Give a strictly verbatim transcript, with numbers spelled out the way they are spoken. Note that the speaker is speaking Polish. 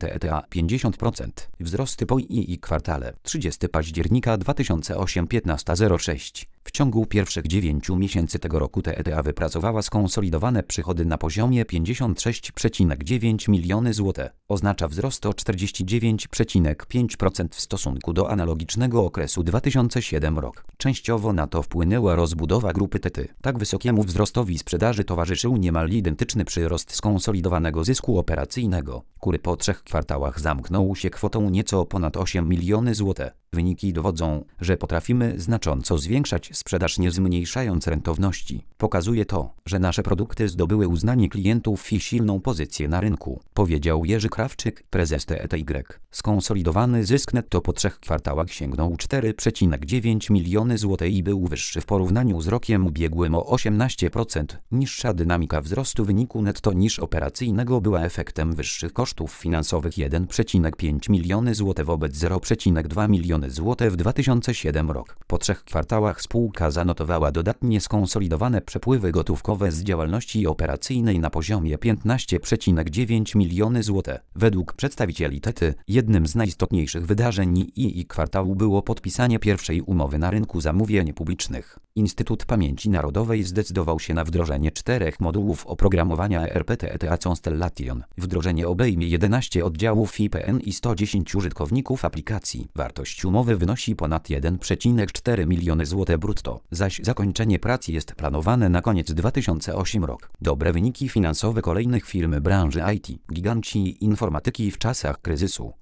T E T A pięćdziesiąt procent. Wzrosty po I I kwartale trzydziestego października dwa tysiące ósmego piętnaście zero sześć. W ciągu pierwszych dziewięciu miesięcy tego roku T E T A wypracowała skonsolidowane przychody na poziomie pięćdziesiąt sześć przecinek dziewięć miliony złotych. Oznacza wzrost o czterdzieści dziewięć przecinek pięć procent w stosunku do analogicznego okresu dwa tysiące siódmego rok. Częściowo na to wpłynęła rozbudowa grupy T T. Tak wysokiemu wzrostowi sprzedaży towarzyszył niemal identyczny przyrost skonsolidowanego zysku operacyjnego, który po trzech kwartałach zamknął się kwotą nieco ponad osiem milionów złotych. Wyniki dowodzą, że potrafimy znacząco zwiększać sprzedaż nie zmniejszając rentowności. Pokazuje to, że nasze produkty zdobyły uznanie klientów i silną pozycję na rynku, powiedział Jerzy Krawczyk, prezes T E T Y. Skonsolidowany zysk netto po trzech kwartałach sięgnął cztery przecinek dziewięć miliony złotych i był wyższy w porównaniu z rokiem ubiegłym o osiemnaście procent. Niższa dynamika wzrostu wyniku netto niż operacyjnego była efektem wyższych kosztów finansowych jeden przecinek pięć miliony złotych wobec zero przecinek dwa miliony złotych w dwa tysiące siódmym rok. Po trzech kwartałach spółka zanotowała dodatnie skonsolidowane przepływy gotówkowe z działalności operacyjnej na poziomie piętnaście przecinek dziewięć miliony złotych. Według przedstawicieli T E T Y jednym z najistotniejszych wydarzeń I I kwartału było podpisanie pierwszej umowy na rynku zamówień publicznych. Instytut Pamięci Narodowej zdecydował się na wdrożenie czterech modułów oprogramowania E R P T E T A Constellation. Wdrożenie obejmie jedenaście oddziałów I P N i sto dziesięć użytkowników aplikacji. Wartość umowy wynosi ponad jeden przecinek cztery miliony złotych brutto, zaś zakończenie prac jest planowane na koniec dwa tysiące ósmego rok. Dobre wyniki finansowe kolejnych firm branży I T. Giganci informatyki w czasach kryzysu.